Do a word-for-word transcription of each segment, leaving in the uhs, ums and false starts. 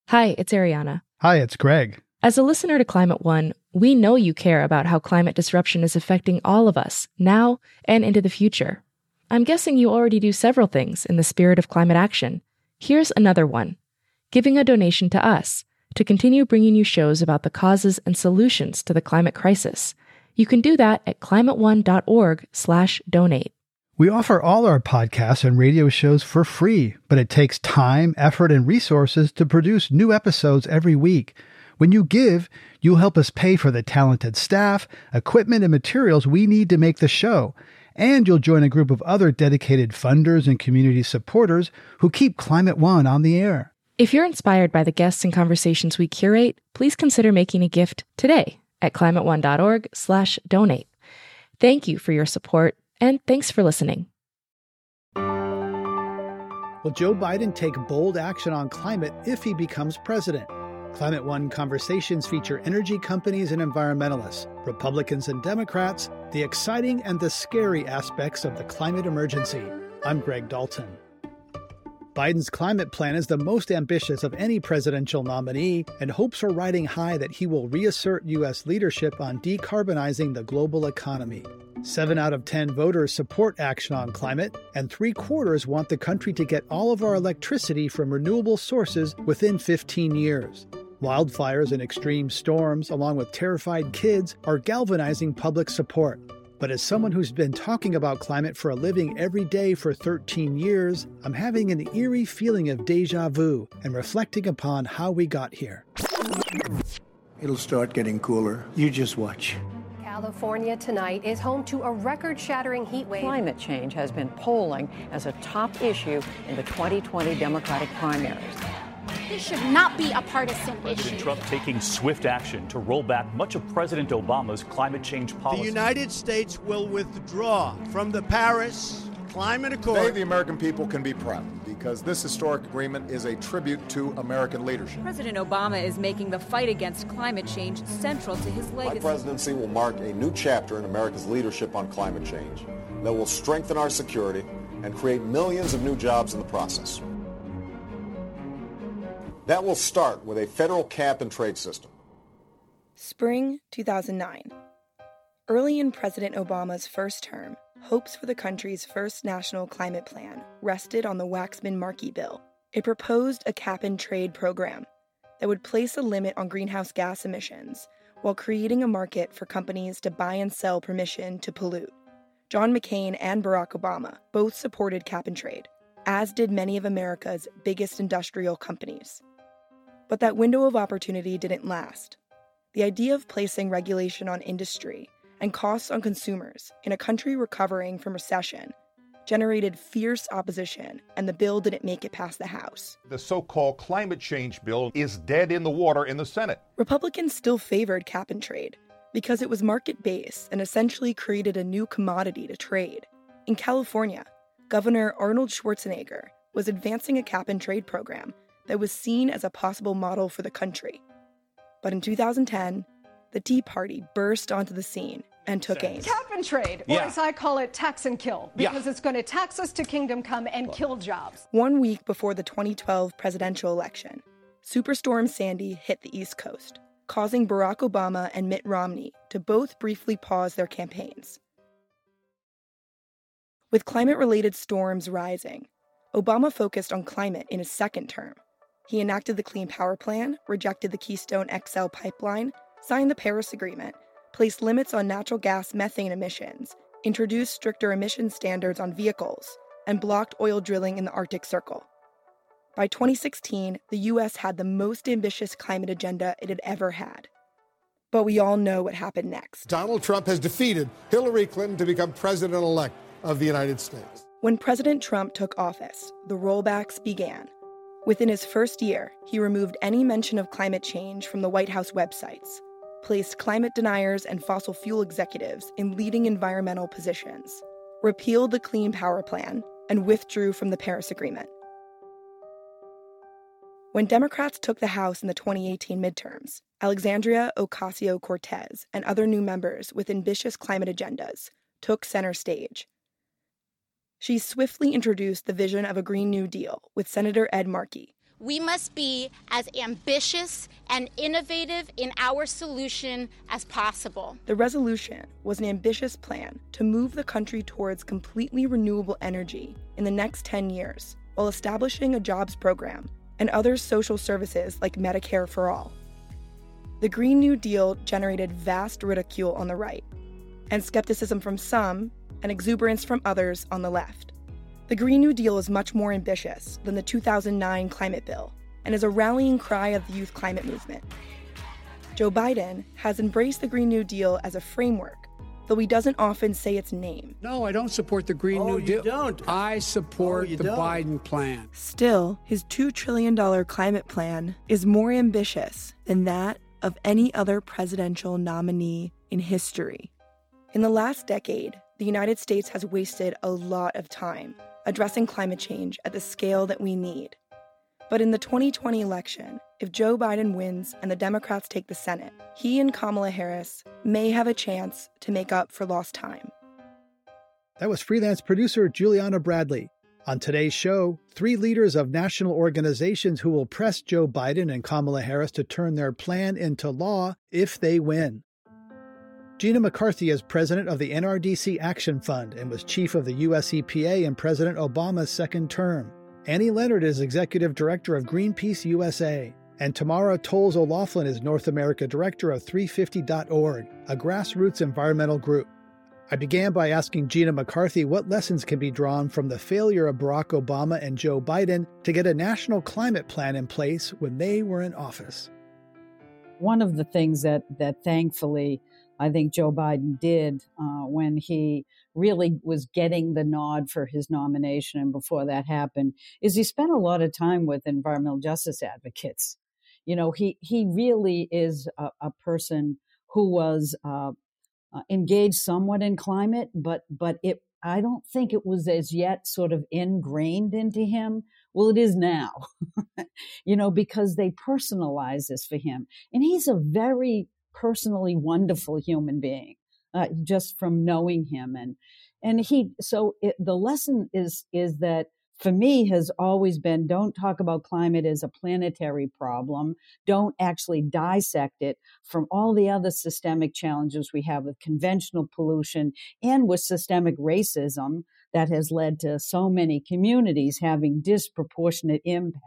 Hi, it's Ariana. Hi, it's Greg. As a listener to Climate One, we know you care about how climate disruption is affecting all of us, now and into the future. I'm guessing you already do several things in the spirit of climate action. Here's another one. Giving a donation to us to continue bringing you shows about the causes and solutions to the climate crisis. You can do that at climateone.org slash donate. We offer all our podcasts and radio shows for free, but it takes time, effort, and resources to produce new episodes every week. When you give, you'll help us pay for the talented staff, equipment, and materials we need to make the show. And you'll join a group of other dedicated funders and community supporters who keep Climate One on the air. If you're inspired by the guests and conversations we curate, please consider making a gift today at climateone.org slash donate. Thank you for your support, and thanks for listening. Will Joe Biden take bold action on climate if he becomes president? Climate One conversations feature energy companies and environmentalists, Republicans and Democrats, the exciting and the scary aspects of the climate emergency. I'm Greg Dalton. Biden's climate plan is the most ambitious of any presidential nominee, and hopes are riding high that he will reassert U S leadership on decarbonizing the global economy. Seven out of ten voters support action on climate, and three quarters want the country to get all of our electricity from renewable sources within fifteen years. Wildfires and extreme storms, along with terrified kids, are galvanizing public support. But as someone who's been talking about climate for a living every day for thirteen years, I'm having an eerie feeling of deja vu and reflecting upon how we got here. It'll start getting cooler. You just watch. California tonight is home to a record-shattering heat wave. Climate change has been polling as a top issue in the twenty twenty Democratic primaries. This should not be a partisan President issue. Trump taking swift action to roll back much of President Obama's climate change policy. The United States will withdraw from the Paris Climate Accord. Today, the American people can be proud because this historic agreement is a tribute to American leadership. President Obama is making the fight against climate change central to his legacy. My presidency will mark a new chapter in America's leadership on climate change that will strengthen our security and create millions of new jobs in the process. That will start with a federal cap-and-trade system. Spring two thousand nine. Early in President Obama's first term, hopes for the country's first national climate plan rested on the Waxman-Markey bill. It proposed a cap-and-trade program that would place a limit on greenhouse gas emissions while creating a market for companies to buy and sell permission to pollute. John McCain and Barack Obama both supported cap-and-trade, as did many of America's biggest industrial companies. But that window of opportunity didn't last. The idea of placing regulation on industry and costs on consumers in a country recovering from recession generated fierce opposition, and the bill didn't make it past the House. The so-called climate change bill is dead in the water in the Senate. Republicans still favored cap-and-trade because it was market-based and essentially created a new commodity to trade. In California, Governor Arnold Schwarzenegger was advancing a cap-and-trade program that was seen as a possible model for the country. But in two thousand ten, the Tea Party burst onto the scene and took aim. Cap and trade, or Yeah. as I call it, tax and kill, because Yeah. it's going to tax us to kingdom come and kill jobs. One week before the twenty twelve presidential election, Superstorm Sandy hit the East Coast, causing Barack Obama and Mitt Romney to both briefly pause their campaigns. With climate-related storms rising, Obama focused on climate in his second term. He enacted the Clean Power Plan, rejected the Keystone X L pipeline, signed the Paris Agreement, placed limits on natural gas methane emissions, introduced stricter emission standards on vehicles, and blocked oil drilling in the Arctic Circle. By twenty sixteen, the U S had the most ambitious climate agenda it had ever had. But we all know what happened next. Donald Trump has defeated Hillary Clinton to become president-elect of the United States. When President Trump took office, the rollbacks began. Within his first year, he removed any mention of climate change from the White House websites, placed climate deniers and fossil fuel executives in leading environmental positions, repealed the Clean Power Plan, and withdrew from the Paris Agreement. When Democrats took the House in the twenty eighteen midterms, Alexandria Ocasio-Cortez and other new members with ambitious climate agendas took center stage. She swiftly introduced the vision of a Green New Deal with Senator Ed Markey. we must be as ambitious and innovative in our solution as possible. The resolution was an ambitious plan to move the country towards completely renewable energy in the next ten years, while establishing a jobs program and other social services like Medicare for all. The Green New Deal generated vast ridicule on the right, and skepticism from some and exuberance from others on the left. The Green New Deal is much more ambitious than the two thousand nine climate bill and is a rallying cry of the youth climate movement. Joe Biden has embraced the Green New Deal as a framework, though he doesn't often say its name. No, I don't support the Green Oh, New you Deal. don't? I support Oh, you the don't? Biden plan. Still, his two trillion dollars climate plan is more ambitious than that of any other presidential nominee in history. In the last decade, the United States has wasted a lot of time addressing climate change at the scale that we need. But in the twenty twenty election, if Joe Biden wins and the Democrats take the Senate, he and Kamala Harris may have a chance to make up for lost time. That was freelance producer Juliana Bradley. On today's show, three leaders of national organizations who will press Joe Biden and Kamala Harris to turn their plan into law if they win. Gina McCarthy is president of the N R D C Action Fund and was chief of the U S E P A in President Obama's second term. Annie Leonard is executive director of Greenpeace U S A. And Tamara Tolles O'Laughlin is North America director of three fifty dot org, a grassroots environmental group. I began by asking Gina McCarthy what lessons can be drawn from the failure of Barack Obama and Joe Biden to get a national climate plan in place when they were in office. One of the things that, that thankfully I think Joe Biden did uh, when he really was getting the nod for his nomination, and before that happened, is he spent a lot of time with environmental justice advocates. You know, he he really is a, a person who was uh, uh, engaged somewhat in climate, but but it I don't think it was as yet sort of ingrained into him. Well, it is now, you know, because they personalize this for him, and he's a very personally wonderful human being, uh, just from knowing him. And, and he, so it, the lesson is, is that for me has always been, don't talk about climate as a planetary problem. Don't actually dissect it from all the other systemic challenges we have with conventional pollution and with systemic racism that has led to so many communities having disproportionate impact.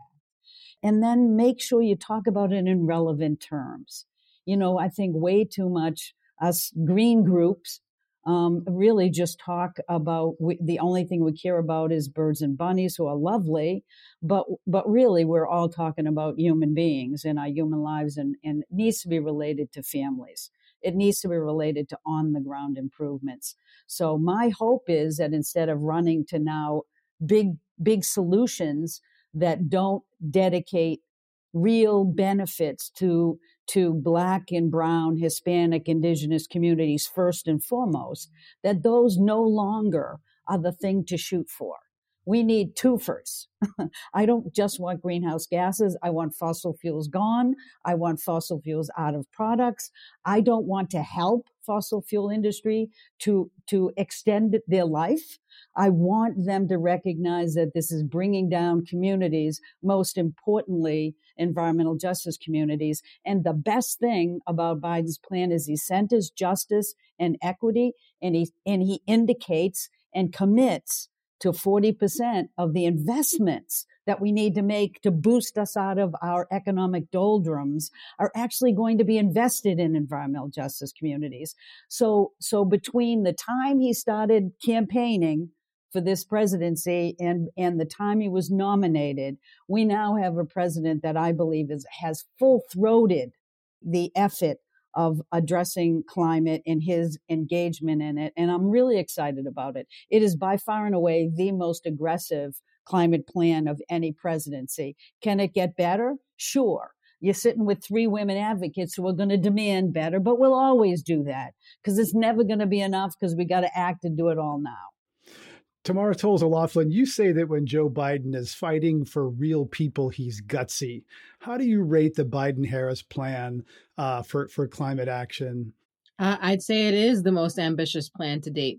And then make sure you talk about it in relevant terms. You know, I think way too much us green groups um, really just talk about we, the only thing we care about is birds and bunnies, who are lovely, but but really we're all talking about human beings and our human lives, and, and it needs to be related to families. It needs to be related to on-the-ground improvements. So my hope is that instead of running to now big, big solutions that don't dedicate real benefits to to Black and Brown, Hispanic, Indigenous communities first and foremost, that those no longer are the thing to shoot for. We need twofers. I don't just want greenhouse gases. I want fossil fuels gone. I want fossil fuels out of products. I don't want to help fossil fuel industry to, to extend their life. I want them to recognize that this is bringing down communities, most importantly, environmental justice communities. And the best thing about Biden's plan is he centers justice and equity, and he, and he indicates and commits to forty percent of the investments that we need to make to boost us out of our economic doldrums are actually going to be invested in environmental justice communities. So, so between the time he started campaigning for this presidency and, and the time he was nominated, we now have a president that I believe is, has full-throated the effort of addressing climate and his engagement in it. And I'm really excited about it. It is by far and away the most aggressive climate plan of any presidency. Can it get better? Sure. You're sitting with three women advocates who are going to demand better, but we'll always do that because it's never going to be enough because we got to act and do it all now. Tamara Tolles O'Laughlin, you say that when Joe Biden is fighting for real people, he's gutsy. How do you rate the Biden-Harris plan uh, for, for climate action? Uh, I'd say it is the most ambitious plan to date.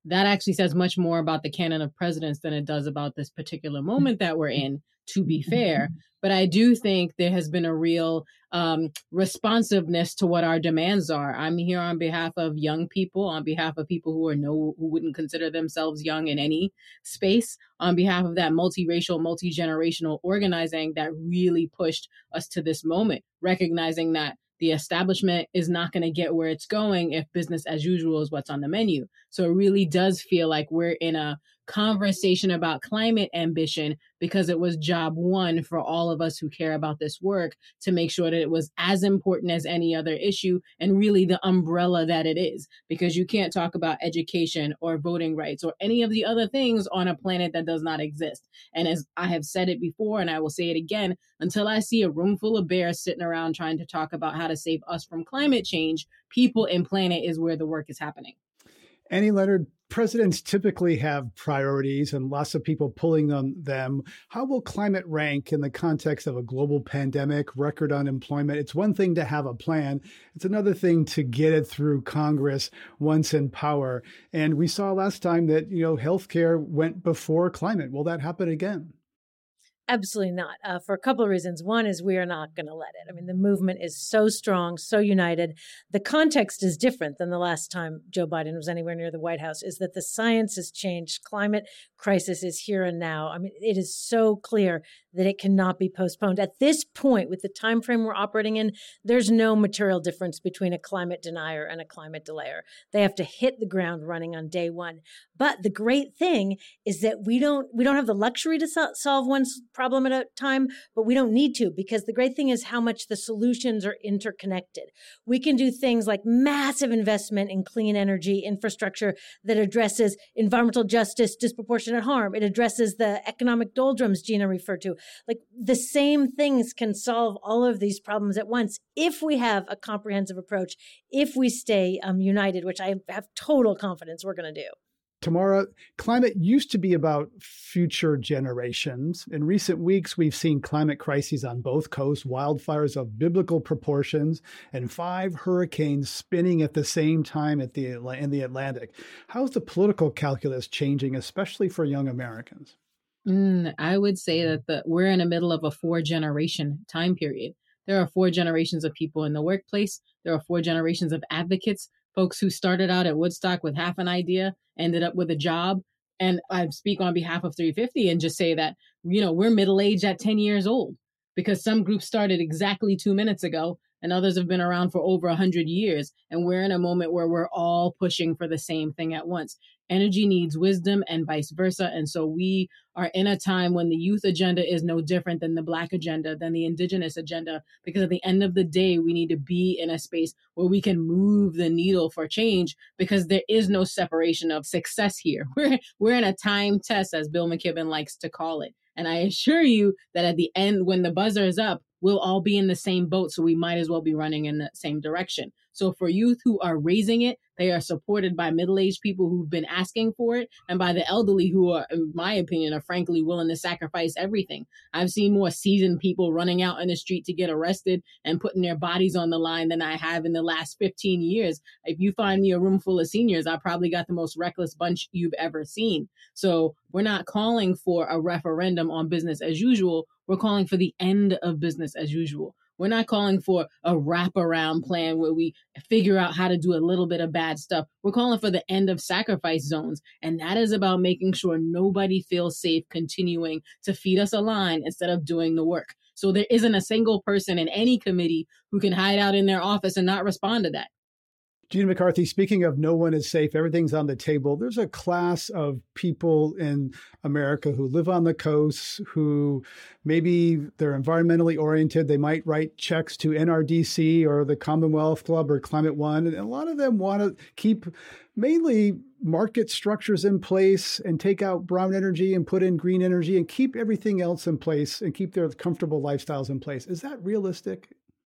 that actually says much more about the canon of presidents than it does about this particular moment that we're in, to be fair. But I do think there has been a real um, responsiveness to what our demands are. I'm here on behalf of young people, on behalf of people who are no, who wouldn't consider themselves young in any space, on behalf of that multiracial, multi-generational organizing that really pushed us to this moment, recognizing that the establishment is not going to get where it's going if business as usual is what's on the menu. So it really does feel like we're in a conversation about climate ambition because it was job one for all of us who care about this work to make sure that it was as important as any other issue and really the umbrella that it is, because you can't talk about education or voting rights or any of the other things on a planet that does not exist. And as I have said it before, and I will say it again, until I see a room full of bears sitting around trying to talk about how to save us from climate change, people and planet is where the work is happening. Annie Leonard, presidents typically have priorities and lots of people pulling on them. How will climate rank in the context of a global pandemic, record unemployment? It's one thing to have a plan. It's another thing to get it through Congress once in power. And we saw last time that, you know, healthcare went before climate. Will that happen again? Absolutely not, uh, for a couple of reasons. One is we are not going to let it. I mean, the movement is so strong, so united. The context is different than the last time Joe Biden was anywhere near the White House, is that the science has changed. Climate crisis is here and now. I mean, it is so clear that it cannot be postponed. At this point, with the time frame we're operating in, there's no material difference between a climate denier and a climate delayer. They have to hit the ground running on day one. But the great thing is that we don't we don't have the luxury to so- solve one problem at a time, but we don't need to, because the great thing is how much the solutions are interconnected. We can do things like massive investment in clean energy infrastructure that addresses environmental justice, disproportionate harm. It addresses the economic doldrums Gina referred to. Like, the same things can solve all of these problems at once if we have a comprehensive approach, if we stay um, united, which I have total confidence we're going to do. Tamara, climate used to be about future generations. In recent weeks, we've seen climate crises on both coasts, wildfires of biblical proportions, and five hurricanes spinning at the same time at the, in the Atlantic. How's the political calculus changing, especially for young Americans? Mm, I would say that the, we're in the middle of a four-generation time period. There are four generations of people in the workplace. There are four generations of advocates, folks who started out at Woodstock with half an idea, ended up with a job. And I speak on behalf of three fifty and just say that, you know, we're middle-aged at ten years old, because some groups started exactly two minutes ago and others have been around for over one hundred years. And we're in a moment where we're all pushing for the same thing at once. Energy needs wisdom and vice versa. And so we are in a time when the youth agenda is no different than the Black agenda, than the Indigenous agenda, because at the end of the day, we need to be in a space where we can move the needle for change, because there is no separation of success here. We're, we're in a time test, as Bill McKibben likes to call it. And I assure you that at the end, when the buzzer is up, we'll all be in the same boat. So we might as well be running in the same direction. So for youth who are raising it, they are supported by middle-aged people who've been asking for it, and by the elderly who are, in my opinion, are frankly willing to sacrifice everything. I've seen more seasoned people running out in the street to get arrested and putting their bodies on the line than I have in the last fifteen years. If you find me a room full of seniors, I probably got the most reckless bunch you've ever seen. So we're not calling for a referendum on business as usual. We're calling for the end of business as usual. We're not calling for a wraparound plan where we figure out how to do a little bit of bad stuff. We're calling for the end of sacrifice zones. And that is about making sure nobody feels safe continuing to feed us a line instead of doing the work. So there isn't a single person in any committee who can hide out in their office and not respond to that. Gina McCarthy, speaking of no one is safe, everything's on the table. There's a class of people in America who live on the coast, who maybe they're environmentally oriented. They might write checks to N R D C or the Commonwealth Club or Climate One. And a lot of them want to keep mainly market structures in place and take out brown energy and put in green energy and keep everything else in place and keep their comfortable lifestyles in place. Is that realistic?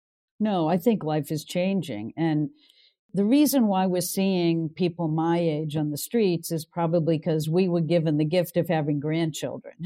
No, I think life is changing. And the reason why we're seeing people my age on the streets is probably because we were given the gift of having grandchildren.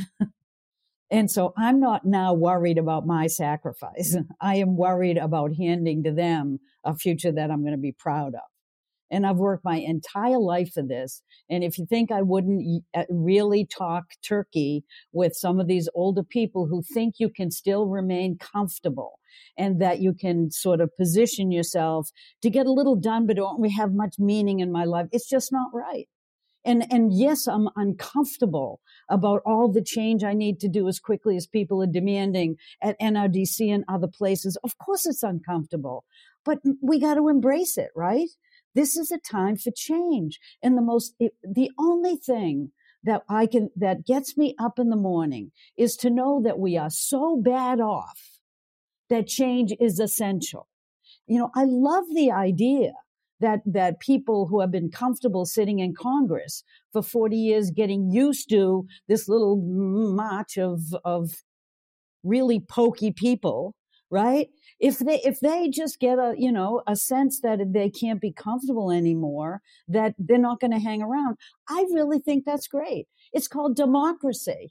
And so I'm not now worried about my sacrifice. I am worried about handing to them a future that I'm going to be proud of. And I've worked my entire life for this. And if you think I wouldn't really talk turkey with some of these older people who think you can still remain comfortable and that you can sort of position yourself to get a little done, but don't we have much meaning in my life? It's just not right. And, and yes, I'm uncomfortable about all the change I need to do as quickly as people are demanding at N R D C and other places. Of course it's uncomfortable, but we got to embrace it, right? This is a time for change. And the most, it, the only thing that I can, that gets me up in the morning is to know that we are so bad off that change is essential. You know, I love the idea that, that people who have been comfortable sitting in Congress for forty years, getting used to this little march of, of really pokey people, right? If they, if they just get a, you know, a sense that they can't be comfortable anymore, that they're not going to hang around. I really think that's great. It's called democracy.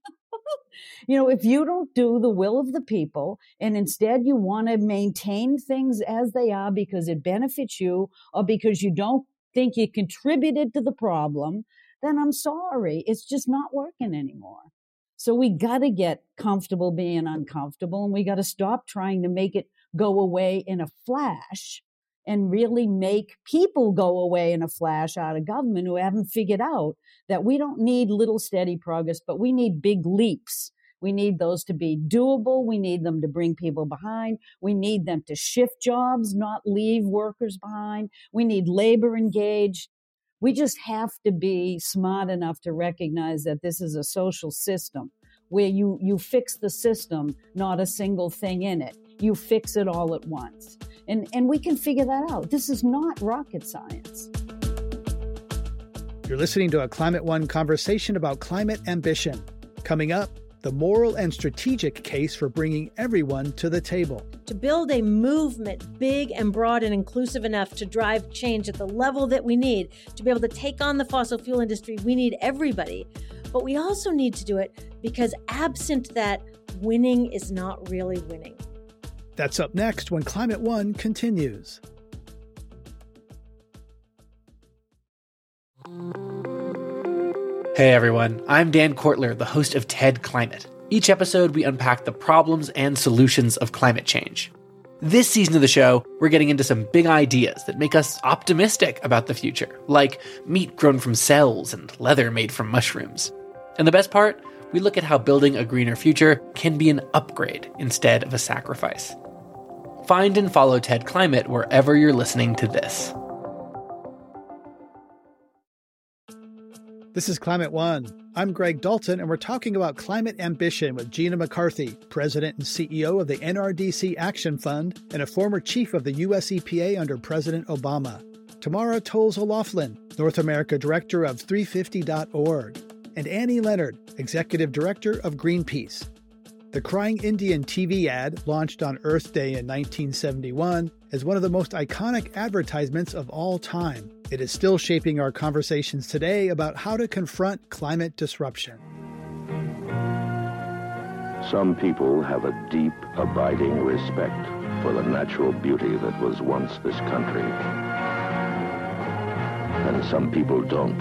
You know, if you don't do the will of the people and instead you want to maintain things as they are because it benefits you or because you don't think you contributed to the problem, then I'm sorry. It's just not working anymore. So we got to get comfortable being uncomfortable, and we got to stop trying to make it go away in a flash and really make people go away in a flash out of government who haven't figured out that we don't need little steady progress, but we need big leaps. We need those to be doable. We need them to bring people behind. We need them to shift jobs, not leave workers behind. We need labor engaged. We just have to be smart enough to recognize that this is a social system where you, you fix the system, not a single thing in it. You fix it all at once. And, and we can figure that out. This is not rocket science. You're listening to a Climate One conversation about climate ambition. Coming up, the moral and strategic case for bringing everyone to the table. To build a movement big and broad and inclusive enough to drive change at the level that we need, to be able to take on the fossil fuel industry, we need everybody. But we also need to do it because absent that, winning is not really winning. That's up next when Climate One continues. Hey everyone, I'm Dan Kortler, the host of TED Climate. Each episode, we unpack the problems and solutions of climate change. This season of the show, we're getting into some big ideas that make us optimistic about the future, like meat grown from cells and leather made from mushrooms. And the best part, we look at how building a greener future can be an upgrade instead of a sacrifice. Find and follow TED Climate wherever you're listening to this. This is Climate One. I'm Greg Dalton, and we're talking about climate ambition with Gina McCarthy, President and C E O of the N R D C Action Fund and a former chief of the U S E P A under President Obama. Tamara Tolles O'Loughlin, North America Director of three fifty dot org, and Annie Leonard, Executive Director of Greenpeace. The Crying Indian T V ad, launched on Earth Day in nineteen seventy-one, is one of the most iconic advertisements of all time. It is still shaping our conversations today about how to confront climate disruption. Some people have a deep, abiding respect for the natural beauty that was once this country. And some people don't.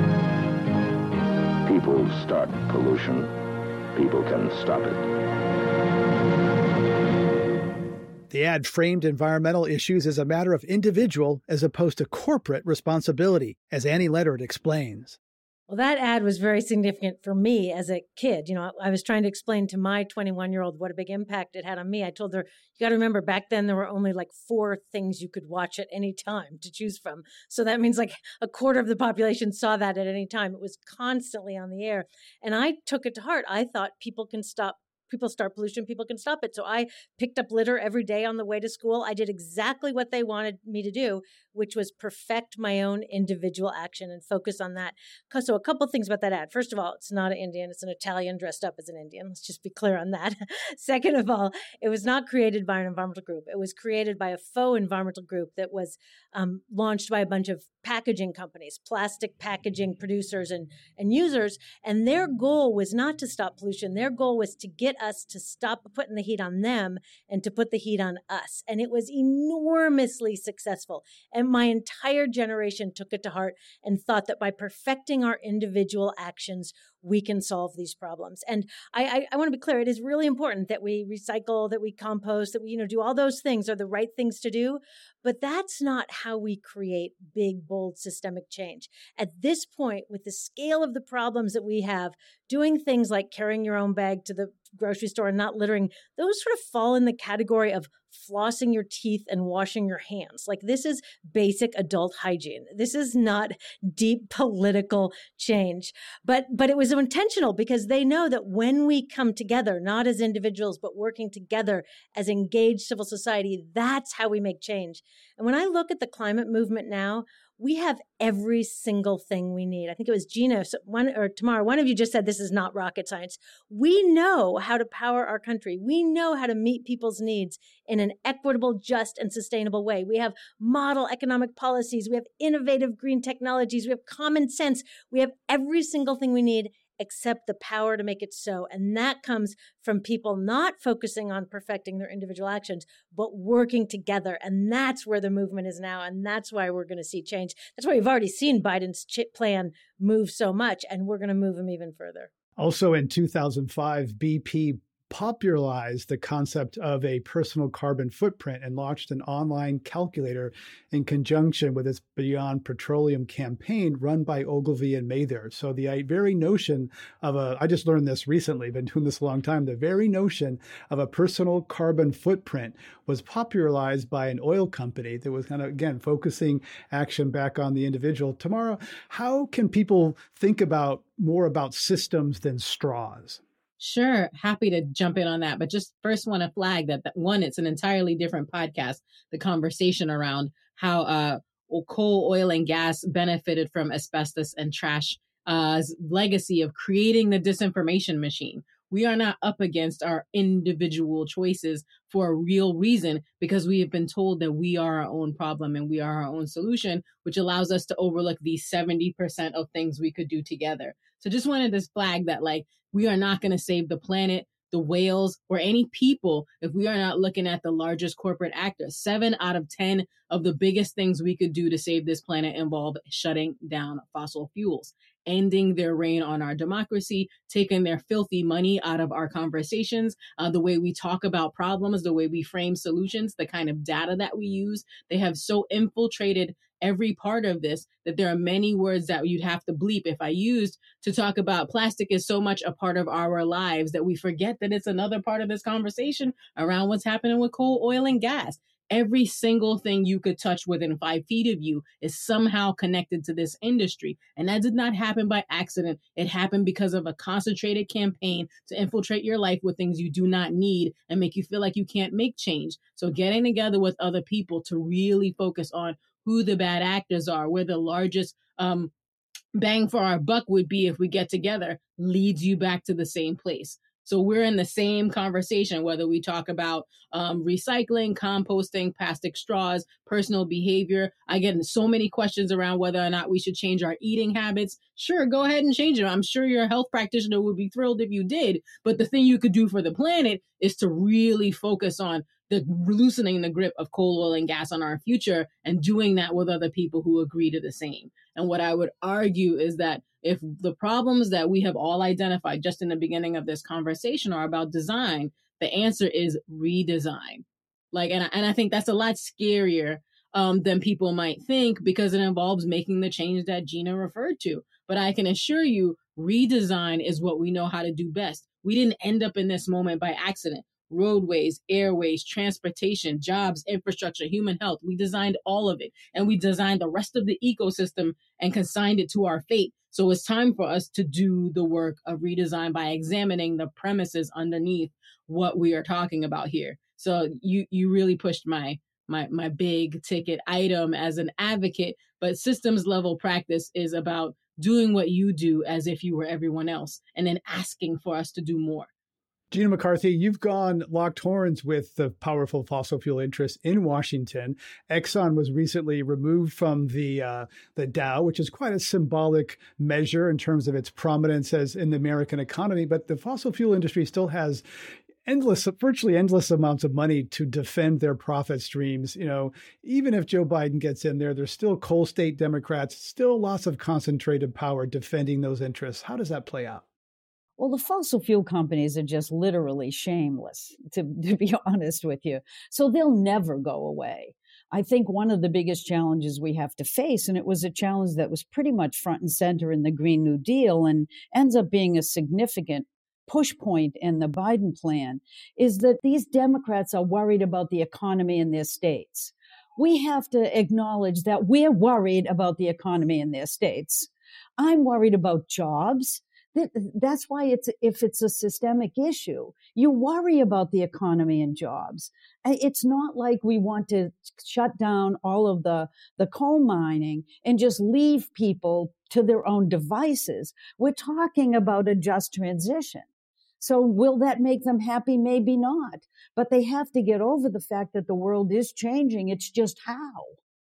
People start pollution. People can stop it. The ad framed environmental issues as a matter of individual as opposed to corporate responsibility, as Annie Leonard explains. Well, that ad was very significant for me as a kid. You know, I was trying to explain to my twenty-one-year-old what a big impact it had on me. I told her, you got to remember, back then there were only like four things you could watch at any time to choose from. So that means like a quarter of the population saw that at any time. It was constantly on the air. And I took it to heart. I thought people can stop People start pollution, people can stop it. So I picked up litter every day on the way to school. I did exactly what they wanted me to do, which was perfect my own individual action and focus on that. So a couple of things about that ad. First of all, it's not an Indian. It's an Italian dressed up as an Indian. Let's just be clear on that. Second of all, it was not created by an environmental group. It was created by a faux environmental group that was um, launched by a bunch of packaging companies, plastic packaging producers and, and users. And their goal was not to stop pollution. Their goal was to get us to stop putting the heat on them and to put the heat on us. And it was enormously successful. And my entire generation took it to heart and thought that by perfecting our individual actions, we can solve these problems. And I, I, I want to be clear, it is really important that we recycle, that we compost, that we, you know, do all those things are the right things to do. But that's not how we create big, bold, systemic change. At this point, with the scale of the problems that we have, doing things like carrying your own bag to the grocery store and not littering, those sort of fall in the category of flossing your teeth and washing your hands. Like, this is basic adult hygiene. This is not deep political change. But but it was intentional because they know that when we come together, not as individuals, but working together as engaged civil society, that's how we make change. And when I look at the climate movement now, we have every single thing we need. I think it was Gina, one or Tamara, one of you just said this is not rocket science. We know how to power our country. We know how to meet people's needs in an equitable, just, and sustainable way. We have model economic policies. We have innovative green technologies. We have common sense. We have every single thing we need except the power to make it so. And that comes from people not focusing on perfecting their individual actions, but working together. And that's where the movement is now. And that's why we're going to see change. That's why we've already seen Biden's chip plan move so much, and we're going to move him even further. Also in two thousand five, B P popularized the concept of a personal carbon footprint and launched an online calculator in conjunction with its Beyond Petroleum campaign run by Ogilvy and Mather. So the very notion of a, I just learned this recently, been doing this a long time, the very notion of a personal carbon footprint was popularized by an oil company that was kind of, again, focusing action back on the individual. Tamara, how can people think about more about systems than straws? Sure. Happy to jump in on that. But just first want to flag that, that one, it's an entirely different podcast, the conversation around how uh, coal, oil, and gas benefited from asbestos and trash uh, legacy of creating the disinformation machine. We are not up against our individual choices for a real reason, because we have been told that we are our own problem and we are our own solution, which allows us to overlook these seventy percent of things we could do together. So just wanted to flag that, like, we are not going to save the planet, the whales, or any people if we are not looking at the largest corporate actors. Seven out of ten of the biggest things we could do to save this planet involve shutting down fossil fuels, ending their reign on our democracy, taking their filthy money out of our conversations, uh, the way we talk about problems, the way we frame solutions, the kind of data that we use. They have so infiltrated every part of this that there are many words that you'd have to bleep if I used to talk about plastic is so much a part of our lives that we forget that it's another part of this conversation around what's happening with coal, oil, and gas. Every single thing you could touch within five feet of you is somehow connected to this industry. And that did not happen by accident. It happened because of a concentrated campaign to infiltrate your life with things you do not need and make you feel like you can't make change. So getting together with other people to really focus on who the bad actors are, where the largest um, bang for our buck would be if we get together, leads you back to the same place. So we're in the same conversation, whether we talk about um, recycling, composting, plastic straws, personal behavior. I get so many questions around whether or not we should change our eating habits. Sure, go ahead and change it. I'm sure your health practitioner would be thrilled if you did. But the thing you could do for the planet is to really focus on the loosening the grip of coal, oil, and gas on our future, and doing that with other people who agree to the same. And what I would argue is that if the problems that we have all identified just in the beginning of this conversation are about design, the answer is redesign. Like, and I, and I think that's a lot scarier um, than people might think, because it involves making the change that Gina referred to. But I can assure you, redesign is what we know how to do best. We didn't end up in this moment by accident. Roadways, airways, transportation, jobs, infrastructure, human health. We designed all of it, and we designed the rest of the ecosystem and consigned it to our fate. So it's time for us to do the work of redesign by examining the premises underneath what we are talking about here. So you you really pushed my my my big ticket item as an advocate, but systems level practice is about doing what you do as if you were everyone else, and then asking for us to do more. Gina McCarthy, you've gone locked horns with the powerful fossil fuel interests in Washington. Exxon was recently removed from the uh, the Dow, which is quite a symbolic measure in terms of its prominence as in the American economy. But the fossil fuel industry still has endless, virtually endless amounts of money to defend their profit streams. You know, even if Joe Biden gets in there, there's still coal state Democrats, still lots of concentrated power defending those interests. How does that play out? Well, the fossil fuel companies are just literally shameless, to, to be honest with you. So they'll never go away. I think one of the biggest challenges we have to face, and it was a challenge that was pretty much front and center in the Green New Deal and ends up being a significant push point in the Biden plan, is that these Democrats are worried about the economy in their states. We have to acknowledge that we're worried about the economy in their states. I'm worried about jobs. That's why it's, if it's a systemic issue, you worry about the economy and jobs. It's not like we want to shut down all of the, the coal mining and just leave people to their own devices. We're talking about a just transition. So will that make them happy? Maybe not. But they have to get over the fact that the world is changing. It's just how.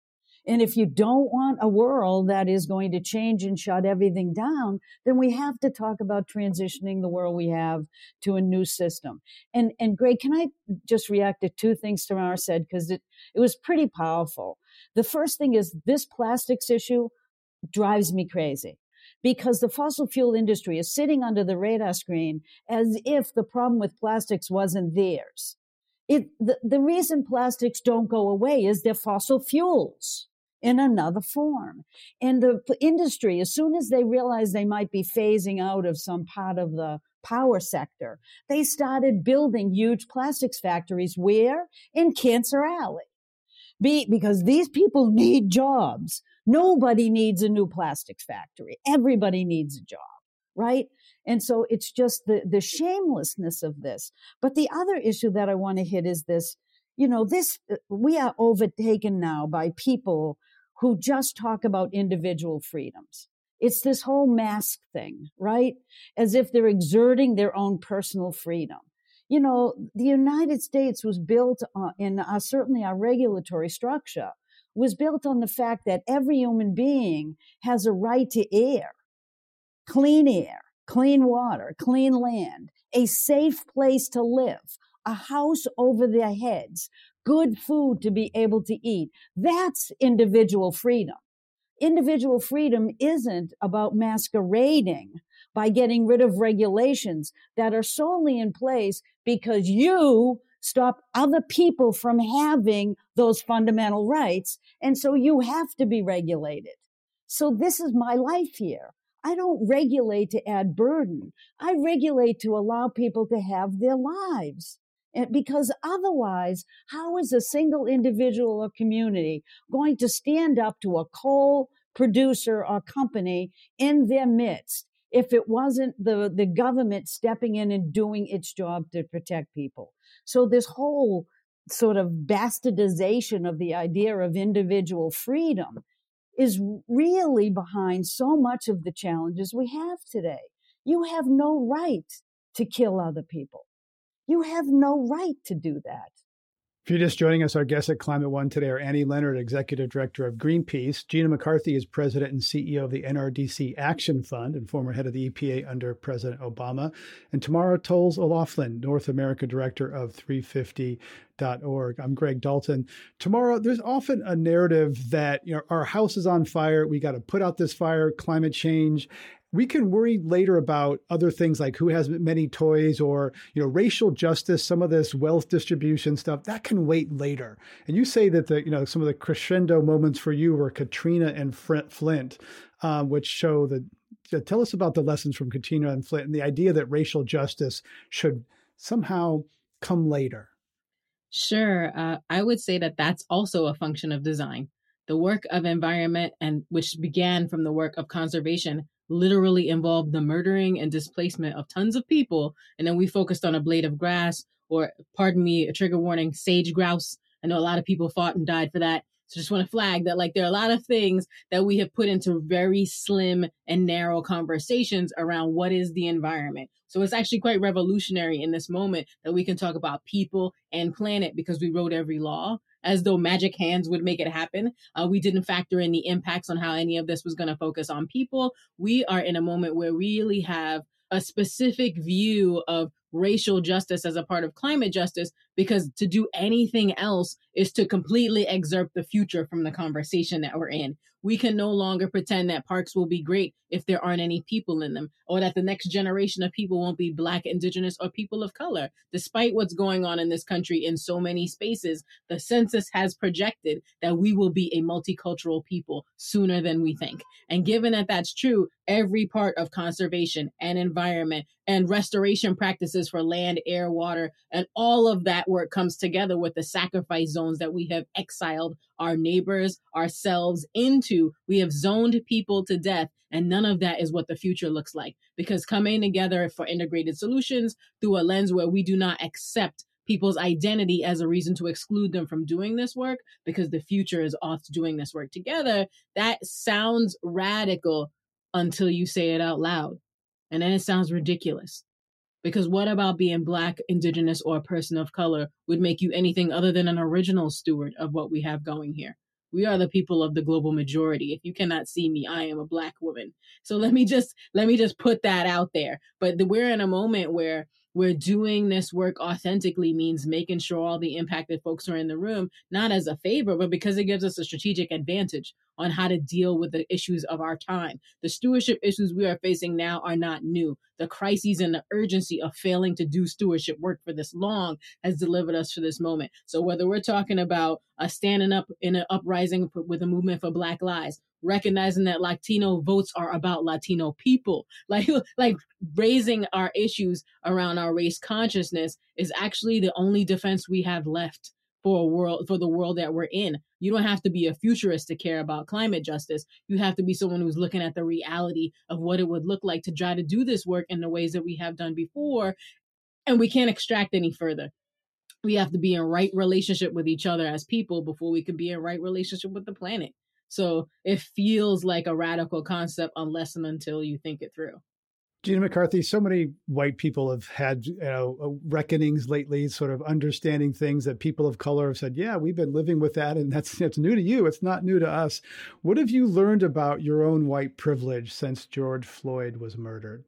And if you don't want a world that is going to change and shut everything down, then we have to talk about transitioning the world we have to a new system. And, and Greg, can I just react to two things Tamara said? Because it, it was pretty powerful. The first thing is this plastics issue drives me crazy, because the fossil fuel industry is sitting under the radar screen as if the problem with plastics wasn't theirs. It, the, the reason plastics don't go away is they're fossil fuels in another form. And the industry, as soon as they realized they might be phasing out of some part of the power sector, they started building huge plastics factories. Where? In Cancer Alley. Be, because these people need jobs. Nobody needs a new plastics factory. Everybody needs a job, right? And so it's just the, the shamelessness of this. But the other issue that I want to hit is this, you know, this, we are overtaken now by people who just talk about individual freedoms. It's this whole mask thing, right? As if they're exerting their own personal freedom. You know, the United States was built on, in uh, certainly our regulatory structure, was built on the fact that every human being has a right to air, clean air, clean water, clean land, a safe place to live, a house over their heads, good food to be able to eat. That's individual freedom. Individual freedom isn't about masquerading by getting rid of regulations that are solely in place because you stop other people from having those fundamental rights. And so you have to be regulated. So this is my life here. I don't regulate to add burden. I regulate to allow people to have their lives. And because otherwise, how is a single individual or community going to stand up to a coal producer or company in their midst if it wasn't the, the government stepping in and doing its job to protect people? So this whole sort of bastardization of the idea of individual freedom is really behind so much of the challenges we have today. You have no right to kill other people. You have no right to do that. If you're just joining us, our guests at Climate One today are Annie Leonard, Executive Director of Greenpeace. Gina McCarthy is President and C E O of the N R D C Action Fund and former head of the E P A under President Obama. And Tamara Tolles-O'Loughlin, North America Director of three fifty dot org. I'm Greg Dalton. Tamara, there's often a narrative that, you know, our house is on fire. We got to put out this fire, climate change. We can worry later about other things like who has many toys or, you know, racial justice, some of this wealth distribution stuff that can wait later. And you say that the, you know, some of the crescendo moments for you were Katrina and Flint, um, which show that. Uh, tell us about the lessons from Katrina and Flint and the idea that racial justice should somehow come later. Sure. Uh, I would say that that's also a function of design. The work of environment, and which began from the work of conservation, literally involved the murdering and displacement of tons of people. And then we focused on a blade of grass, or, pardon me, a trigger warning, sage grouse. I know a lot of people fought and died for that. So just want to flag that, like, there are a lot of things that we have put into very slim and narrow conversations around what is the environment. So it's actually quite revolutionary in this moment that we can talk about people and planet because we wrote every law as though magic hands would make it happen. Uh, we didn't factor in the impacts on how any of this was going to focus on people. We are in a moment where we really have a specific view of racial justice as a part of climate justice, because to do anything else is to completely excerpt the future from the conversation that we're in. We can no longer pretend that parks will be great if there aren't any people in them, or that the next generation of people won't be Black, Indigenous, or people of color. Despite what's going on in this country in so many spaces, the census has projected that we will be a multicultural people sooner than we think. And given that that's true, every part of conservation and environment and restoration practices for land, air, water, and all of that work comes together with the sacrifice zones that we have exiled our neighbors, ourselves into. We have zoned people to death, and none of that is what the future looks like. Because coming together for integrated solutions through a lens where we do not accept people's identity as a reason to exclude them from doing this work, because the future is us doing this work together, that sounds radical until you say it out loud. And then it sounds ridiculous. Because what about being Black, Indigenous, or a person of color would make you anything other than an original steward of what we have going here? We are the people of the global majority. If you cannot see me, I am a Black woman. So let me just let me just put that out there. But the, we're in a moment where we're doing this work authentically means making sure all the impacted folks are in the room, not as a favor, but because it gives us a strategic advantage on how to deal with the issues of our time. The stewardship issues we are facing now are not new. The crises and the urgency of failing to do stewardship work for this long has delivered us to this moment. So whether we're talking about uh, standing up in an uprising with a movement for Black lives, recognizing that Latino votes are about Latino people, like, like raising our issues around our race consciousness is actually the only defense we have left for a world, for the world that we're in. You don't have to be a futurist to care about climate justice. You have to be someone who's looking at the reality of what it would look like to try to do this work in the ways that we have done before. And we can't extract any further. We have to be in right relationship with each other as people before we can be in right relationship with the planet. So it feels like a radical concept unless and until you think it through. Gina McCarthy, so many white people have had, you know, reckonings lately, sort of understanding things that people of color have said, yeah, we've been living with that, and that's it's new to you. It's not new to us. What have you learned about your own white privilege since George Floyd was murdered?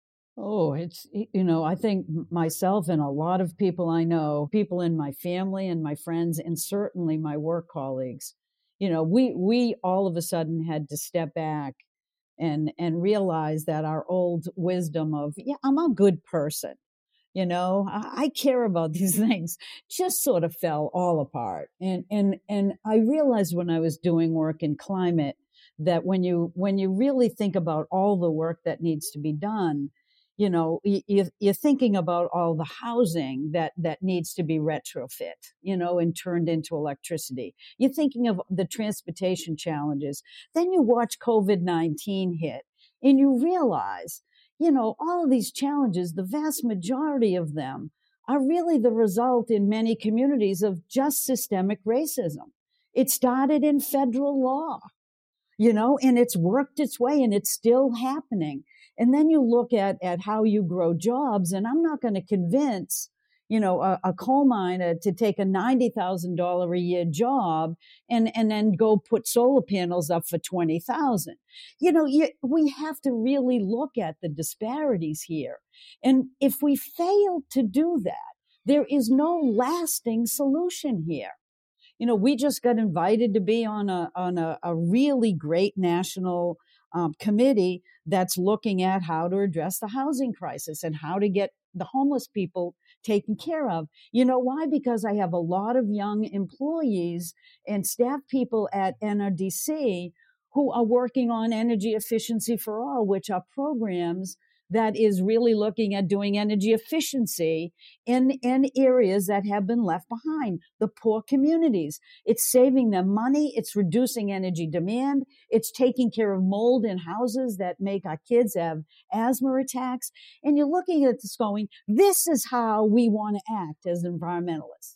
Oh, it's, you know, I think myself and a lot of people I know, people in my family and my friends, and certainly my work colleagues, you know, we we all of a sudden had to step back and and realize that our old wisdom of, yeah, I'm a good person, you know, I, I care about these things, just sort of fell all apart. And and and I realized when I was doing work in climate that when you when you really think about all the work that needs to be done, you know, you, you're thinking about all the housing that, that needs to be retrofit, you know, and turned into electricity. You're thinking of the transportation challenges. Then you watch COVID nineteen hit and you realize, you know, all of these challenges, the vast majority of them are really the result in many communities of just systemic racism. It started in federal law, you know, and it's worked its way and it's still happening. And then you look at, at how you grow jobs, and I'm not going to convince, you know, a, a coal miner to take a ninety thousand dollars a year job and, and then go put solar panels up for twenty thousand dollars. You know, you, we have to really look at the disparities here. And if we fail to do that, there is no lasting solution here. You know, we just got invited to be on a, on a, a really great national Um, committee that's looking at how to address the housing crisis and how to get the homeless people taken care of. You know why? Because I have a lot of young employees and staff people at N R D C who are working on Energy Efficiency for All, which are programs that is really looking at doing energy efficiency in, in areas that have been left behind, the poor communities. It's saving them money. It's reducing energy demand. It's taking care of mold in houses that make our kids have asthma attacks. And you're looking at this going, this is how we want to act as environmentalists.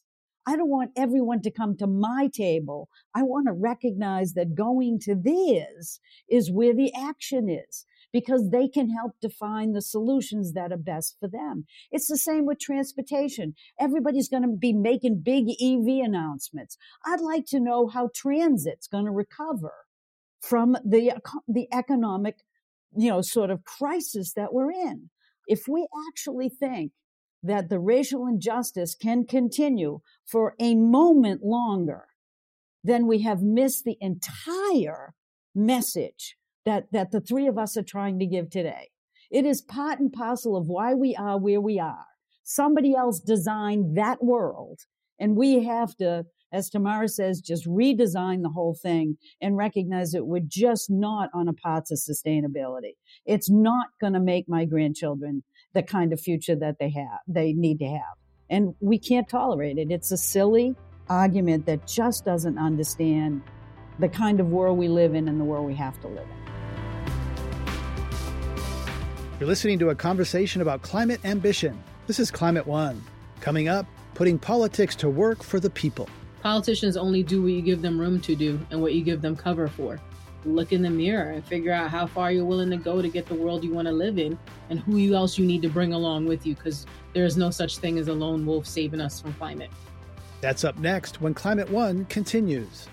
I don't want everyone to come to my table. I want to recognize that going to theirs is where the action is, because they can help define the solutions that are best for them. It's the same with transportation. Everybody's going to be making big E V announcements. I'd like to know how transit's going to recover from the, the economic, you know, sort of crisis that we're in. If we actually think that the racial injustice can continue for a moment longer, then we have missed the entire message that, that the three of us are trying to give today. It is part and parcel of why we are where we are. Somebody else designed that world, and we have to, as Tamara says, just redesign the whole thing and recognize that we're just not on a path to sustainability. It's not going to make my grandchildren the kind of future that they have, they need to have. And we can't tolerate it. It's a silly argument that just doesn't understand the kind of world we live in and the world we have to live in. You're listening to a conversation about climate ambition. This is Climate One. Coming up, putting politics to work for the people. Politicians only do what you give them room to do and what you give them cover for. Look in the mirror and figure out how far you're willing to go to get the world you want to live in, and who else you need to bring along with you, because there is no such thing as a lone wolf saving us from climate. That's up next when Climate One continues.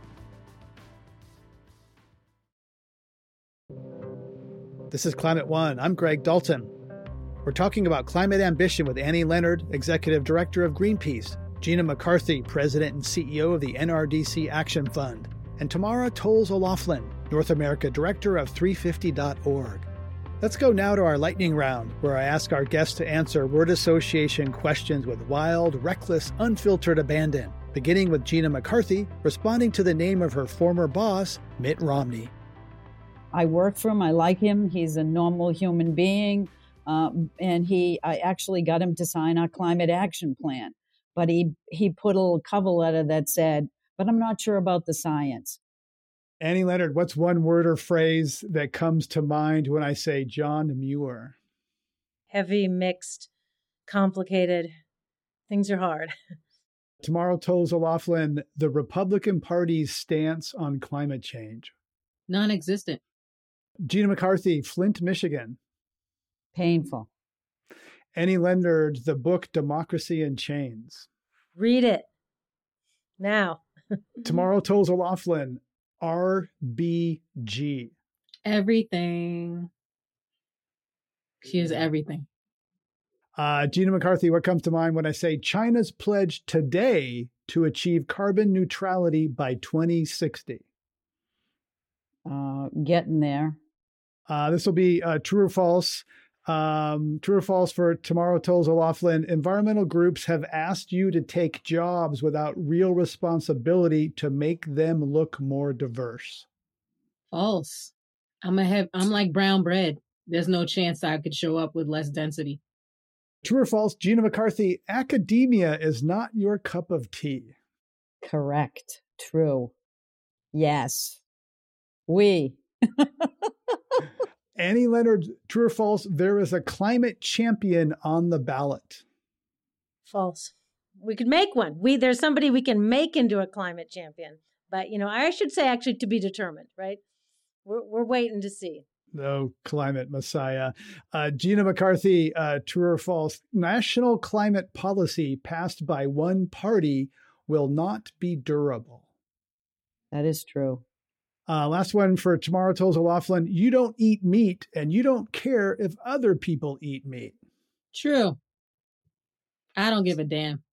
This is Climate One. I'm Greg Dalton. We're talking about climate ambition with Annie Leonard, Executive Director of Greenpeace, Gina McCarthy, President and C E O of the N R D C Action Fund, and Tamara Toles O'Loughlin, North America Director of three fifty dot org. Let's go now to our lightning round, where I ask our guests to answer word association questions with wild, reckless, unfiltered abandon, beginning with Gina McCarthy, responding to the name of her former boss, Mitt Romney. I work for him. I like him. He's a normal human being. Uh, and he, I actually got him to sign our climate action plan. But he, he put a little cover letter that said, but I'm not sure about the science. Annie Leonard, what's one word or phrase that comes to mind when I say John Muir? Heavy, mixed, complicated. Things are hard. Tamara Toles O'Loughlin, the Republican Party's stance on climate change. Non-existent. Gina McCarthy, Flint, Michigan. Painful. Annie Leonard, the book Democracy in Chains. Read it. Now. Tamara Toles O'Loughlin, R B G. Everything. She is everything. Uh, Gina McCarthy, what comes to mind when I say China's pledge today to achieve carbon neutrality by twenty sixty? Uh, getting there. Uh, this will be uh, true or false. Um, true or false for Tamara Toles O'Loughlin. Environmental groups have asked you to take jobs without real responsibility to make them look more diverse. False. I'm a have, I'm like brown bread. There's no chance I could show up with less density. True or false, Gina McCarthy, academia is not your cup of tea. Correct. True. Yes. We. Annie Leonard, true or false, there is a climate champion on the ballot. False. We could make one. We There's somebody we can make into a climate champion. But, you know, I should say actually to be determined, right? We're, we're waiting to see. No climate messiah. Uh, Gina McCarthy, uh, true or false, national climate policy passed by one party will not be durable. That is true. Uh, last one for Tamara Toles O'Loughlin. You don't eat meat and you don't care if other people eat meat. True. I don't give a damn.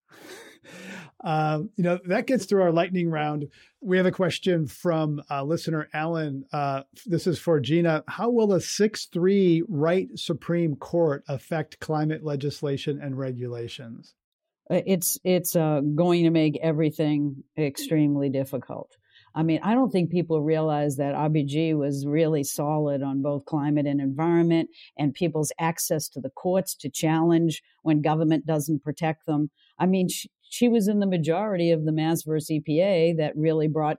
Uh, you know, that gets through our lightning round. We have a question from uh, listener Alan. Uh, this is for Gina. How will a six three right Supreme Court affect climate legislation and regulations? It's, it's uh, going to make everything extremely difficult. I mean, I don't think people realize that R B G was really solid on both climate and environment and people's access to the courts to challenge when government doesn't protect them. I mean, she, she was in the majority of the Mass versus E P A that really brought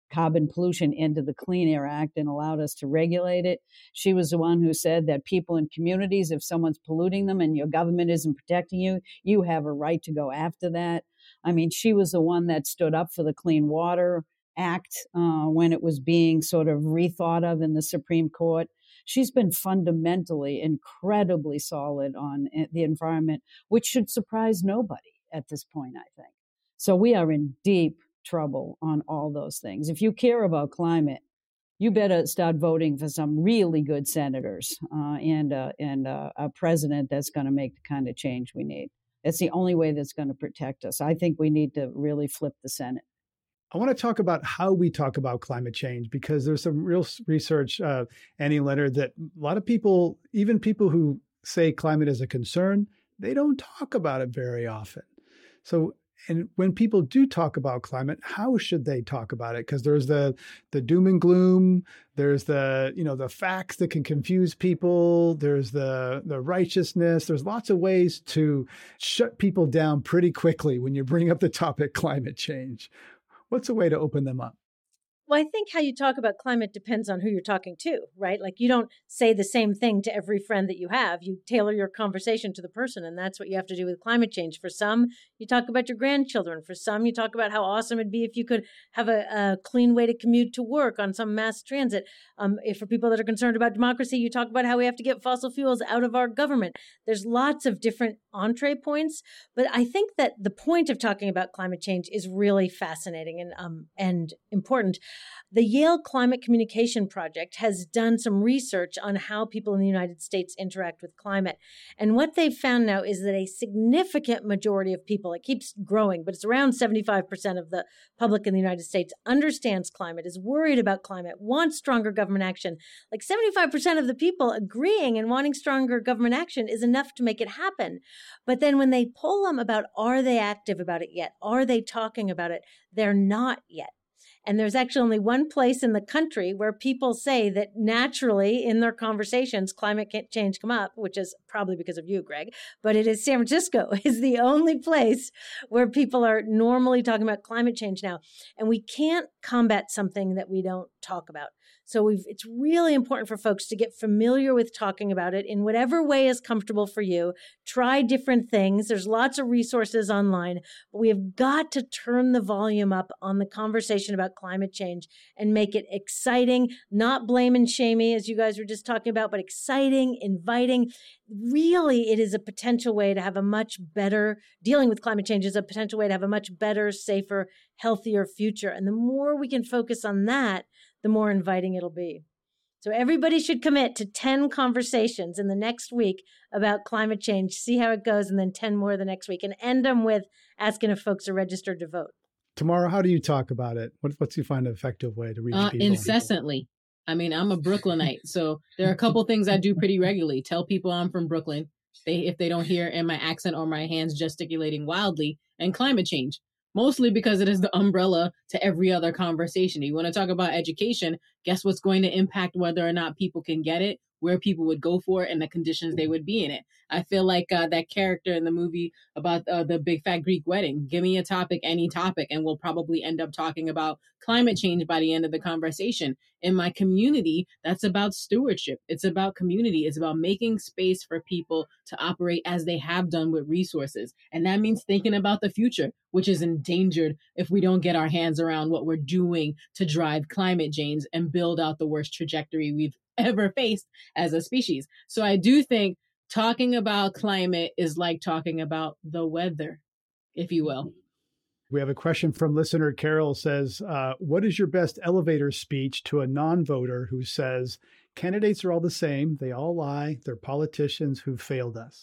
carbon pollution into the Clean Air Act and allowed us to regulate it. She was the one who said that people in communities, if someone's polluting them and your government isn't protecting you, you have a right to go after that. I mean, she was the one that stood up for the Clean Water Act uh, when it was being sort of rethought of in the Supreme Court. She's been fundamentally incredibly solid on the environment, which should surprise nobody at this point, I think. So we are in deep trouble on all those things. If you care about climate, you better start voting for some really good senators uh, and, uh, and uh, a president that's going to make the kind of change we need. It's the only way that's going to protect us. I think we need to really flip the Senate. I want to talk about how we talk about climate change, because there's some real research, uh, Annie Leonard, that a lot of people, even people who say climate is a concern, they don't talk about it very often. So, and when people do talk about climate, how should they talk about it? Because there's the the doom and gloom, there's the, you know, the facts that can confuse people, there's the the righteousness, there's lots of ways to shut people down pretty quickly when you bring up the topic climate change. What's a way to open them up? Well, I think how you talk about climate depends on who you're talking to, right? Like you don't say the same thing to every friend that you have. You tailor your conversation to the person, and that's what you have to do with climate change. For some, you talk about your grandchildren. For some, you talk about how awesome it'd be if you could have a, a clean way to commute to work on some mass transit. Um, if for people that are concerned about democracy, you talk about how we have to get fossil fuels out of our government. There's lots of different entree points, but I think that the point of talking about climate change is really fascinating and um, and important. The Yale Climate Communication Project has done some research on how people in the United States interact with climate. And what they've found now is that a significant majority of people, it keeps growing, but it's around seventy-five percent of the public in the United States understands climate, is worried about climate, wants stronger government action. Like seventy-five percent of the people agreeing and wanting stronger government action is enough to make it happen. But then when they poll them about, are they active about it yet? Are they talking about it? They're not yet. And there's actually only one place in the country where people say that naturally in their conversations, climate change come up, which is probably because of you, Greg, but it is San Francisco is the only place where people are normally talking about climate change now. And we can't combat something that we don't talk about. So we've, it's really important for folks to get familiar with talking about it in whatever way is comfortable for you. Try different things. There's lots of resources online, but we have got to turn the volume up on the conversation about climate change and make it exciting, not blame and shamey, as you guys were just talking about, but exciting, inviting. Really, it is a potential way to have a much better, dealing with climate change is a potential way to have a much better, safer, healthier future. And the more we can focus on that, the more inviting it'll be. So everybody should commit to ten conversations in the next week about climate change, see how it goes, and then ten more the next week, and end them with asking if folks are registered to vote. Tamara, how do you talk about it? What, what's you find an effective way to reach uh, people? Incessantly. I mean, I'm a Brooklynite, so there are a couple things I do pretty regularly. Tell people I'm from Brooklyn, they, if they don't hear in my accent or my hands gesticulating wildly, and climate change. Mostly because it is the umbrella to every other conversation. You want to talk about education, guess what's going to impact whether or not people can get it, where people would go for it, and the conditions they would be in it. I feel like uh, that character in the movie about uh, the big fat Greek wedding. Give me a topic, any topic, and we'll probably end up talking about climate change by the end of the conversation. In my community, that's about stewardship. It's about community. It's about making space for people to operate as they have done with resources. And that means thinking about the future, which is endangered if we don't get our hands around what we're doing to drive climate change and build out the worst trajectory we've ever faced as a species. So I do think talking about climate is like talking about the weather, if you will. We have a question from listener Carol says, uh, what is your best elevator speech to a non-voter who says, candidates are all the same, they all lie, they're politicians who failed us?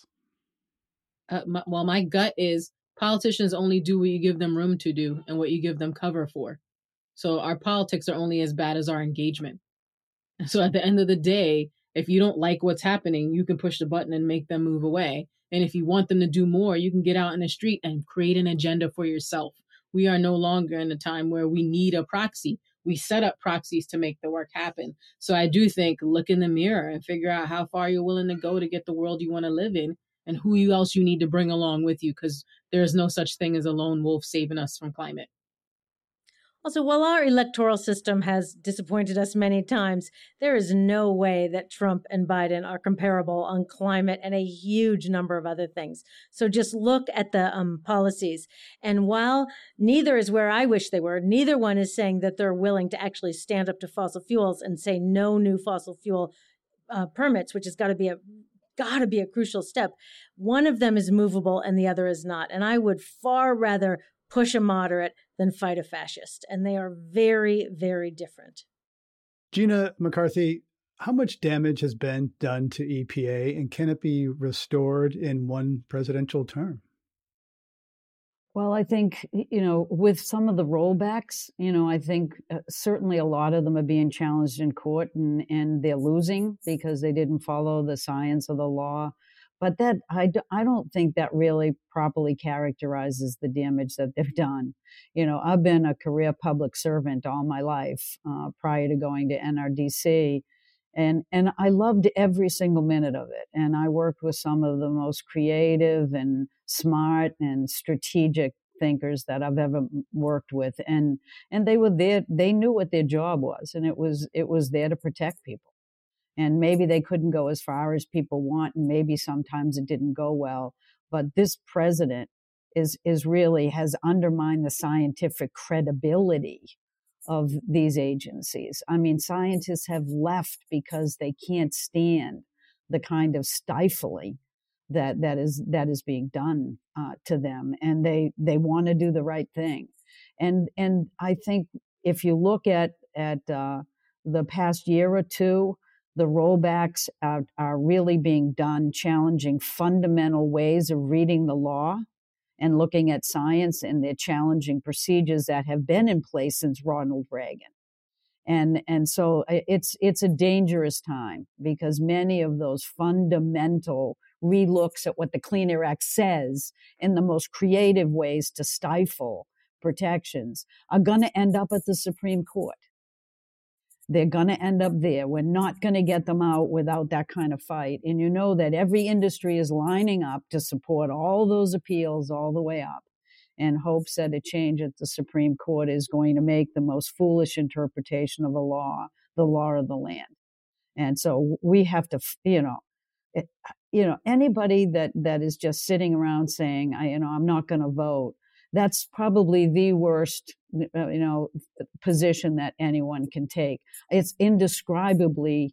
Uh, my, well, my gut is politicians only do what you give them room to do and what you give them cover for. So our politics are only as bad as our engagement. So at the end of the day, if you don't like what's happening, you can push the button and make them move away. And if you want them to do more, you can get out in the street and create an agenda for yourself. We are no longer in a time where we need a proxy. We set up proxies to make the work happen. So I do think look in the mirror and figure out how far you're willing to go to get the world you want to live in and who you else you need to bring along with you, because there's no such thing as a lone wolf saving us from climate. Also, while our electoral system has disappointed us many times, there is no way that Trump and Biden are comparable on climate and a huge number of other things. So just look at the um, policies. And while neither is where I wish they were, neither one is saying that they're willing to actually stand up to fossil fuels and say no new fossil fuel uh, permits, which has got to be a got to be a crucial step. One of them is movable and the other is not. And I would far rather push a moderate than fight a fascist. And they are very, very different. Gina McCarthy, how much damage has been done to E P A, and can it be restored in one presidential term? Well, I think, you know, with some of the rollbacks, you know, I think uh, certainly a lot of them are being challenged in court and, and they're losing because they didn't follow the science of the law. But that I, I don't think that really properly characterizes the damage that they've done. You know, I've been a career public servant all my life uh, prior to going to N R D C. And, and I loved every single minute of it. And I worked with some of the most creative and smart and strategic thinkers that I've ever worked with. And, and they were there, they knew what their job was. And it was, it was there to protect people. And maybe they couldn't go as far as people want. And maybe sometimes it didn't go well. But this president is, is really has undermined the scientific credibility of these agencies. I mean, scientists have left because they can't stand the kind of stifling that that is that is being done uh, to them, and they they want to do the right thing. And and I think if you look at at uh, the past year or two, the rollbacks are, are really being done, challenging fundamental ways of reading the law and looking at science, and they're challenging procedures that have been in place since Ronald Reagan. And, and so it's, it's a dangerous time because many of those fundamental relooks at what the Clean Air Act says in the most creative ways to stifle protections are going to end up at the Supreme Court. They're going to end up there. We're not going to get them out without that kind of fight. And you know that every industry is lining up to support all those appeals all the way up in hopes that a change at the Supreme Court is going to make the most foolish interpretation of a law, the law of the land. And so we have to, you know, it, you know, anybody that, that is just sitting around saying, I, you know, I'm not going to vote, that's probably the worst, you know, position that anyone can take. It's indescribably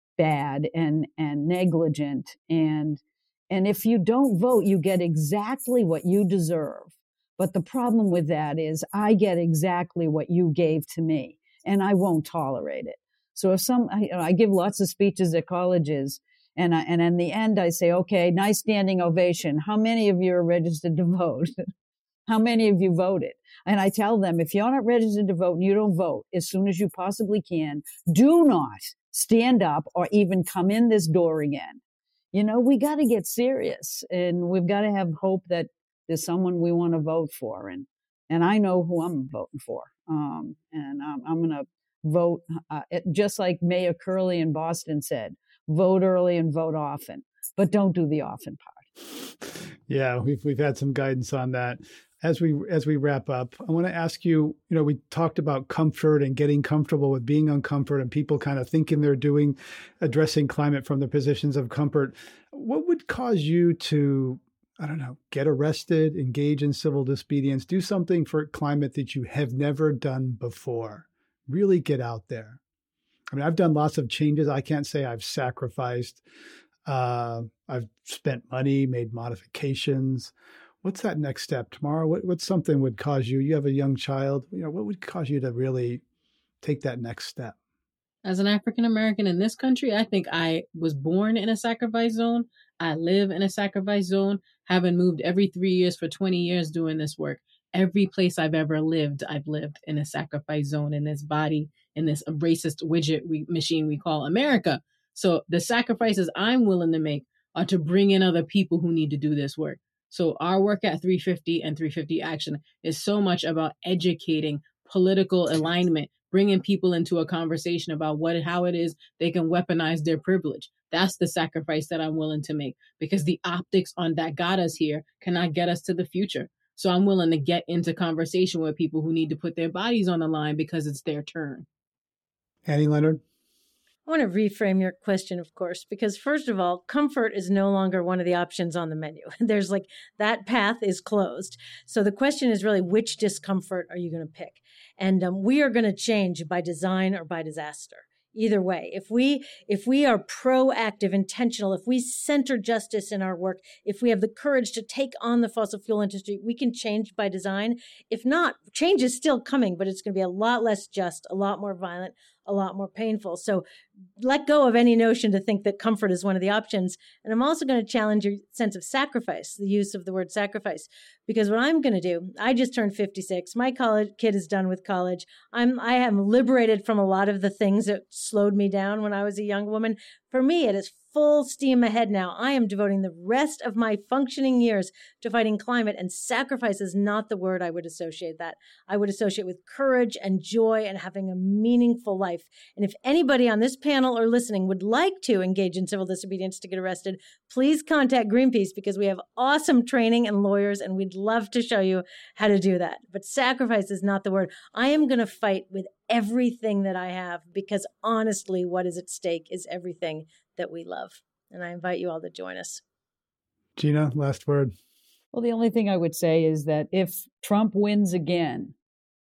bad and, and negligent. And, and if you don't vote, you get exactly what you deserve. But the problem with that is I get exactly what you gave to me, and I won't tolerate it. So if some, you know, I give lots of speeches at colleges, and I, and in the end I say, okay, nice standing ovation. How many of you are registered to vote? How many of you voted? And I tell them, if you're not registered to vote and you don't vote as soon as you possibly can, do not stand up or even come in this door again. You know, we got to get serious, and we've got to have hope that there's someone we want to vote for. And, and I know who I'm voting for. Um, and um, I'm going to vote, uh, just like Mayor Curley in Boston said, vote early and vote often, but don't do the often part. Yeah, we've we've had some guidance on that. As we as we wrap up, I want to ask you, you know, we talked about comfort and getting comfortable with being uncomfort and people kind of thinking they're doing, addressing climate from the positions of comfort. What would cause you to, I don't know, get arrested, engage in civil disobedience, do something for climate that you have never done before? Really get out there. I mean, I've done lots of changes. I can't say I've sacrificed. Uh, I've spent money, made modifications. What's that next step, Tamara? What what's something would cause you? You have a young child. You know, what would cause you to really take that next step? As an African American in this country, I think I was born in a sacrifice zone. I live in a sacrifice zone, having moved every three years for twenty years doing this work. Every place I've ever lived, I've lived in a sacrifice zone, in this body, in this racist widget we, machine we call America. So the sacrifices I'm willing to make are to bring in other people who need to do this work. So our work at three fifty and three fifty Action is so much about educating political alignment, bringing people into a conversation about what how it is they can weaponize their privilege. That's the sacrifice that I'm willing to make, because the optics on that got us here cannot get us to the future. So I'm willing to get into conversation with people who need to put their bodies on the line because it's their turn. Annie Leonard? I want to reframe your question, of course, because first of all, comfort is no longer one of the options on the menu. There's like that path is closed. So the question is really, which discomfort are you going to pick? And um, we are going to change by design or by disaster. Either way, if we if we are proactive, intentional, if we center justice in our work, if we have the courage to take on the fossil fuel industry, we can change by design. If not, change is still coming, but it's going to be a lot less just, a lot more violent, a lot more painful. So let go of any notion to think that comfort is one of the options. And I'm also going to challenge your sense of sacrifice, the use of the word sacrifice, because what I'm going to do, I just turned fifty-six. My college kid is done with college. I'm, I am liberated from a lot of the things that slowed me down when I was a young woman. For me, it is full steam ahead now. I am devoting the rest of my functioning years to fighting climate, and sacrifice is not the word I would associate that. I would associate with courage and joy and having a meaningful life. And if anybody on this panel or listening would like to engage in civil disobedience to get arrested, please contact Greenpeace, because we have awesome training and lawyers, and we'd love to show you how to do that. But sacrifice is not the word. I am going to fight with everything that I have, because honestly, what is at stake is everything that we love. And I invite you all to join us. Gina, last word. Well, the only thing I would say is that if Trump wins again,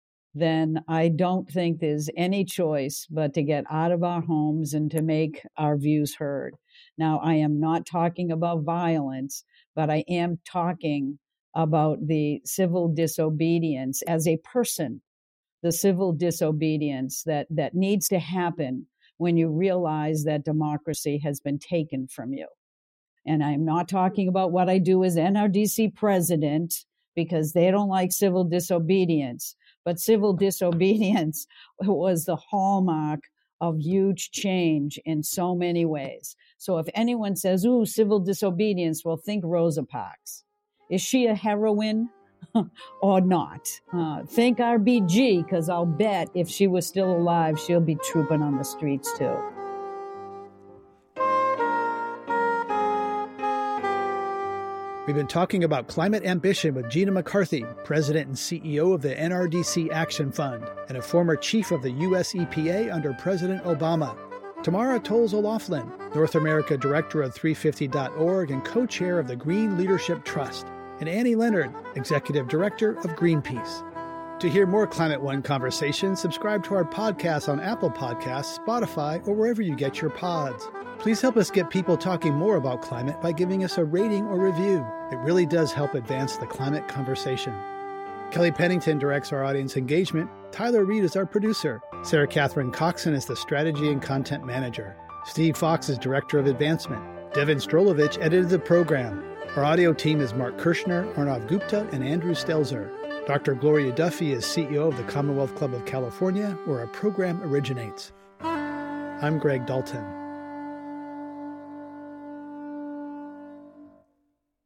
then I don't think there's any choice but to get out of our homes and to make our views heard. Now, I am not talking about violence, but I am talking about the civil disobedience as a person, the civil disobedience that, that needs to happen when you realize that democracy has been taken from you. And I'm not talking about what I do as N R D C president, because they don't like civil disobedience. But civil disobedience was the hallmark of huge change in so many ways. So if anyone says, ooh, civil disobedience, well, think Rosa Parks. Is she a heroine or not? Uh, think R B G, because I'll bet if she was still alive, she'll be trooping on the streets too. We've been talking about climate ambition with Gina McCarthy, President and C E O of the N R D C Action Fund and a former chief of the U S E P A under President Obama. Tamara Tolles O'Loughlin, North America Director of three fifty dot org and co-chair of the Green Leadership Trust. And Annie Leonard, Executive Director of Greenpeace. To hear more Climate One conversations, subscribe to our podcast on Apple Podcasts, Spotify, or wherever you get your pods. Please help us get people talking more about climate by giving us a rating or review. It really does help advance the climate conversation. Kelly Pennington directs our audience engagement. Tyler Reed is our producer. Sarah Catherine Coxon is the strategy and content manager. Steve Fox is director of advancement. Devin Strolovich edited the program. Our audio team is Mark Kirshner, Arnav Gupta, and Andrew Stelzer. Doctor Gloria Duffy is C E O of the Commonwealth Club of California, where our program originates. I'm Greg Dalton.